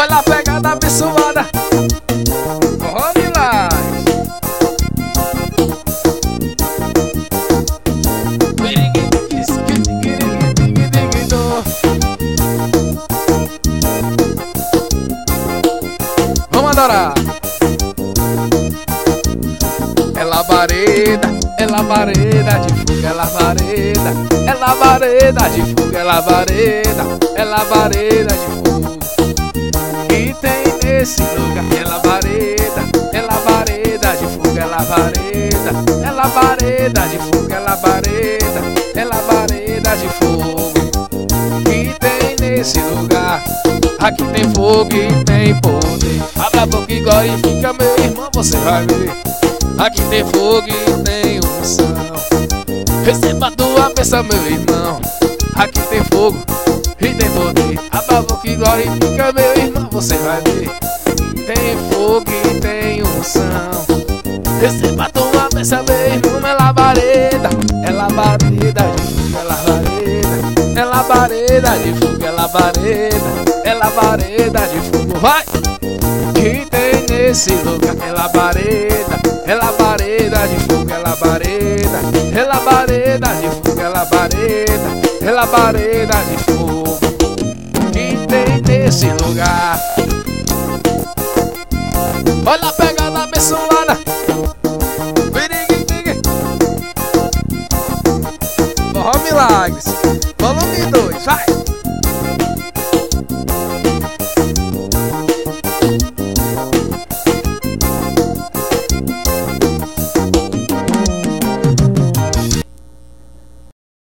Olha a pegada abençoada. Forró Milagres. Vamos adorar. É labareda de fogo, é labareda. É labareda de fogo, é labareda. É labareda de fogo que tem nesse lugar. É labareda de fogo, é labareda. É labareda de fogo, é labareda. É labareda de fogo que tem nesse lugar. Aqui tem fogo e tem poder. Abra a boca e glorifica, meu irmão, você vai ver. Aqui tem fogo e tem unção. Receba a tua bênção, meu irmão. Aqui tem fogo e tem poder. Abra a boca e glorifica, meu irmão, você vai ver. Tem fogo e tem unção. Receba a tua bênção, meu irmão. É labareda de fogo, é labareda. É labareda de fogo, é labareda. É labareda de fogo, vai! Que tem nesse lugar. É labareda de fogo, é labareda. É labareda de fogo, é labareda. É labareda de fogo que tem nesse lugar. Olha a pegada abençoada. Forró Milagres, volume 2, vai!